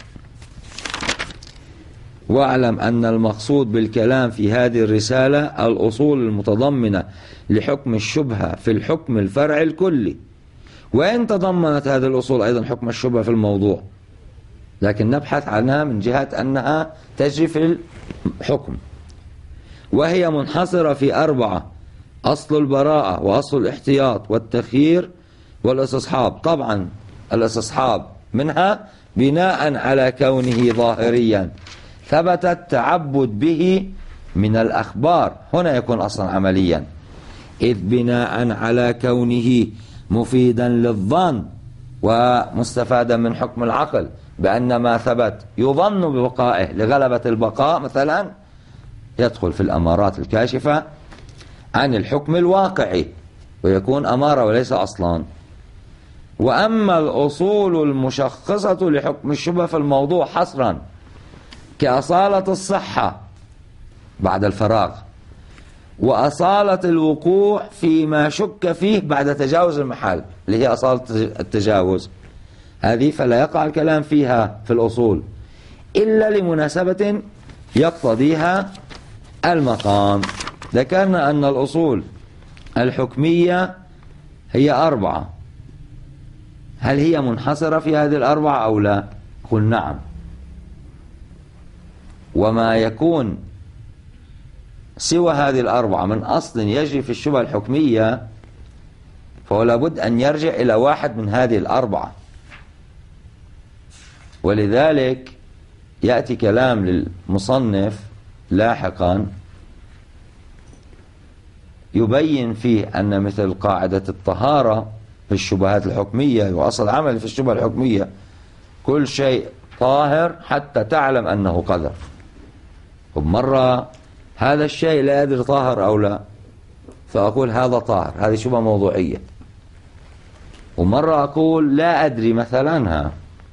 واعلم أن المقصود بالكلام في هذه الرسالة الأصول المتضمنة لحكم الشبهة في الحكم الفرعي الكلي، وإن تضمنت هذه الأصول أيضا حكم الشبهة في الموضوع، لكن نبحث عنها من جهة أنها تجري في الحكم. وهي منحصرة في أربعة: أصل البراءة، وأصل الاحتياط، والتخيير، والاستصحاب. طبعا الاستصحاب منها بناء على كونه ظاهريا ثبت التعبد به من الأخبار، هنا يكون أصلا عمليا، إذ بناء على كونه مفيدا للظن ومستفادا من حكم العقل بأن ما ثبت يظن ببقائه لغلبة البقاء مثلا، يدخل في الأمارات الكاشفة عن الحكم الواقعي ويكون أمارة وليس أصلا. وأما الأصول المشخصة لحكم الشبهة في الموضوع حصرا كأصالة الصحة بعد الفراغ، وأصالة الوقوع فيما شك فيه بعد تجاوز المحال اللي هي أصالة التجاوز، هذه فلا يقع الكلام فيها في الأصول إلا لمناسبة يقتضيها المقام. ذكرنا أن الأصول الحكمية هي أربعة، هل هي منحصرة في هذه الأربعة أو لا؟ قل نعم. وما يكون سوى هذه الأربعة من أصل يجري في الشبهة الحكمية فهو لابد أن يرجع إلى واحد من هذه الأربعة، ولذلك يأتي كلام للمصنف لاحقا يبين فيه أن مثل قاعدة الطهارة في الشبهات الحكمية وأصل عمل في الشبهة الحكمية كل شيء طاهر حتى تعلم أنه قذر. ومرة هذا الشيء لا أدري طاهر أو لا فأقول هذا طاهر، هذه شبهة موضوعية. ومرة أقول لا أدري مثلا ها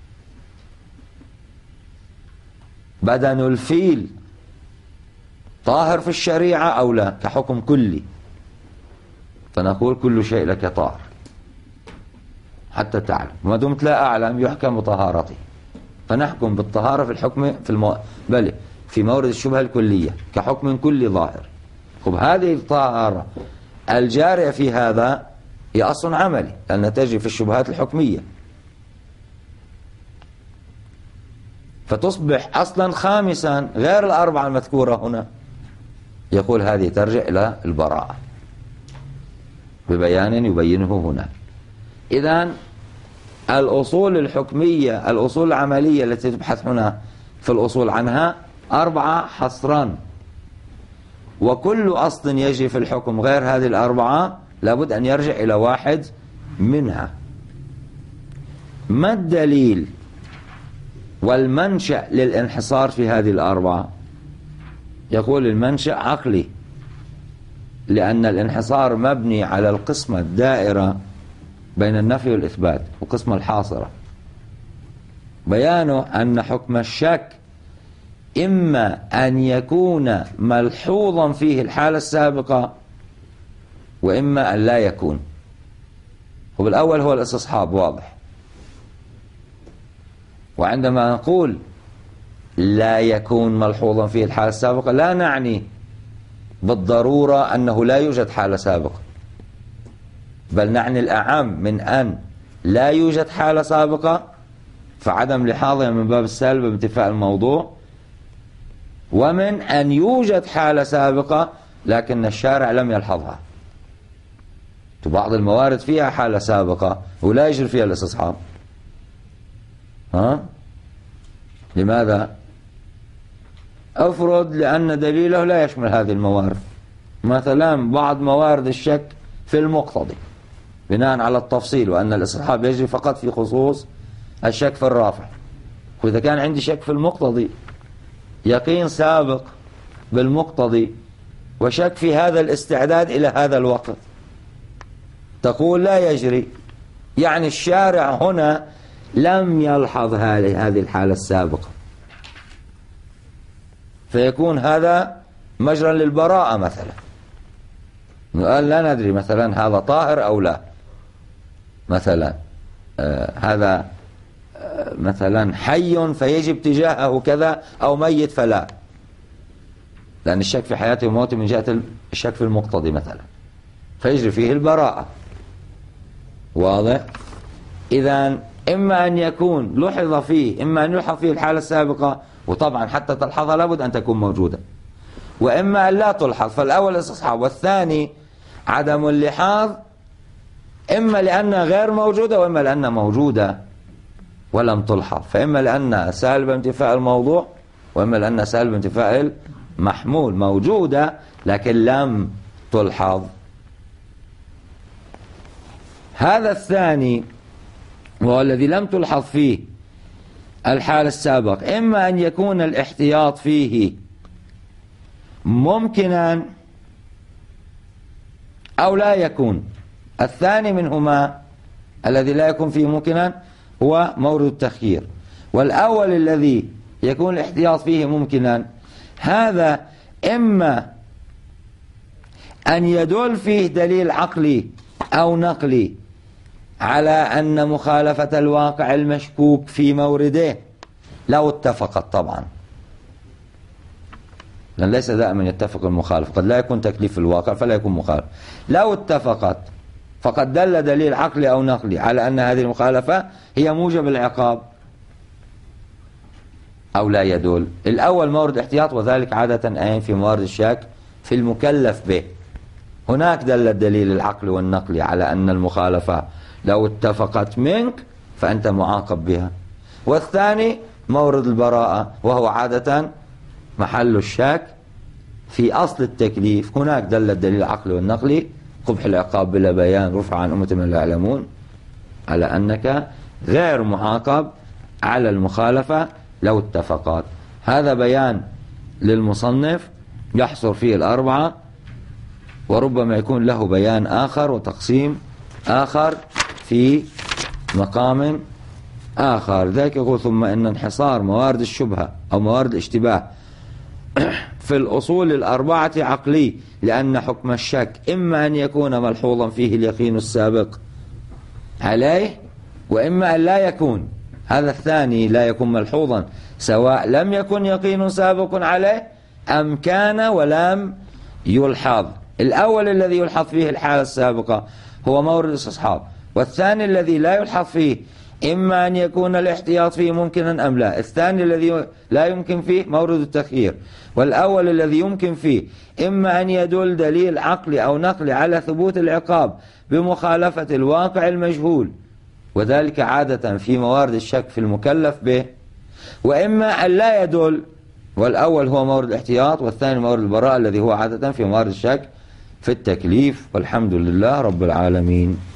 بدن الفيل طاهر في الشريعة أو لا كحكم كلي، فنقول كل شيء لك طاهر حتى تعلم، ما دمت لا أعلم يحكم بطهارته، فنحكم بالطهارة في الحكم في المو... بل في مورد الشبهة الكلية كحكم كلي ظاهر. خب هذه الطهارة الجارية في هذا هي أصل عملي لأنها تجري في الشبهات الحكمية، فتصبح أصلا خامسا غير الأربعة المذكورة هنا. يقول هذه ترجع إلى البراءة ببيان يبينه هنا. إذن الأصول الحكمية الأصول العملية التي تبحث هنا في الأصول عنها أربعة حصرا، وكل أصل يجري في الحكم غير هذه الأربعة لابد أن يرجع إلى واحد منها. ما الدليل والمنشأ للانحصار في هذه الأربعة؟ يقول المنشأ عقلي، لأن الانحصار مبني على القسمة الدائرة بين النفي والإثبات والقسمة الحاصرة. بيانه أن حكم الشك إما أن يكون ملحوظا فيه الحالة السابقة وإما أن لا يكون. وبالأول هو الاستصحاب واضح، وعندما نقول لا يكون ملحوظا فيه الحالة السابقة لا نعني بالضرورة أنه لا يوجد حالة سابقة، بل نعني الأعم من أن لا يوجد حالة سابقة فعدم لحاظها من باب السلب بانتفاء الموضوع، ومن أن يوجد حالة سابقة لكن الشارع لم يلحظها. بعض الموارد فيها حالة سابقة ولا يجري فيها الاستصحاب. ها؟ لماذا؟ أفرض لأن دليله لا يشمل هذه الموارد، مثلا بعض موارد الشك في المقتضي بناء على التفصيل وأن الاستصحاب يجري فقط في خصوص الشك في الرافع. وإذا كان عندي شك في المقتضي يقين سابق بالمقتضي وشك في هذا الاستعداد إلى هذا الوقت، تقول لا يجري، يعني الشارع هنا لم يلحظ هذه الحالة السابقة، فيكون هذا مجرى للبراءة. مثلا قال لا ندري مثلا هذا طاهر أو لا، مثلا آه هذا آه مثلا حي فيجب تجاهه كذا أو ميت فلا، لأن الشك في حياته وموته من جهة الشك في المقتضي مثلا فيجري فيه البراءة. واضح؟ إذن إما أن يكون لحظ فيه، إما أن يلحظ فيه الحالة السابقة، وطبعا حتى تلحظها لابد أن تكون موجودة، وإما أن لا تلحظ. فالأول الاستصحاب، والثاني عدم اللحاظ، إما لأنها غير موجودة وإما لأنها موجودة ولم تلحظ. فإما لأنها سالبة انتفاء الموضوع، وإما لأنها سالبة انتفاء المحمول، موجودة لكن لم تلحظ. هذا الثاني وهو الذي لم تلحظ فيه الحال السابق، إما أن يكون الاحتياط فيه ممكنا أو لا يكون. الثاني منهما الذي لا يكون فيه ممكنا هو مورد التخيير، والأول الذي يكون الاحتياط فيه ممكنا هذا إما أن يدل فيه دليل عقلي أو نقلي على أن مخالفة الواقع المشكوك في مورده لو اتفقت، طبعا لأن ليس دائما يتفق المخالف، قد لا يكون تكليف الواقع فلا يكون مخالف. لو اتفقت فقد دل دليل عقلي أو نقلي على أن هذه المخالفة هي موجب العقاب أو لا يدل. الأول مورد احتياط، وذلك عادة أين في موارد الشك في المكلف به، هناك دل الدليل العقلي والنقلي على أن المخالفة لو اتفقت منك فأنت معاقب بها. والثاني مورد البراءة، وهو عادة محل الشك في أصل التكليف، هناك دل الدليل العقلي والنقلي قبح العقاب بلا بيان رفع عن أمة من لا يعلمون على أنك غير معاقب على المخالفة لو اتفقت. هذا بيان للمصنف يحصر فيه الأربعة، وربما يكون له بيان آخر وتقسيم آخر في مقام آخر. ذلك يقول: ثم إن انحصار موارد الشبهة أو موارد الاشتباه في الأصول الأربعة عقلي، لأن حكم الشك إما أن يكون ملحوظا فيه اليقين السابق عليه، وإما أن لا يكون. هذا الثاني لا يكون ملحوظا سواء لم يكن يقين سابق عليه أم كان ولم يلحظ. الأول الذي يلحظ فيه الحالة السابقة هو مورد الاستصحاب، والثاني الذي لا يلحظ فيه إما أن يكون الاحتياط فيه ممكنا أم لا. الثاني الذي لا يمكن فيه مورد التخيير، والأول الذي يمكن فيه إما أن يدل دليل عقلي أو نقلي على ثبوت العقاب بمخالفة الواقع المجهول، وذلك عادة في موارد الشك في المكلف به، وإما أن لا يدل، والأول هو مورد الاحتياط والثاني مورد البراءة الذي هو عادة في موارد الشك في التكليف. والحمد لله رب العالمين.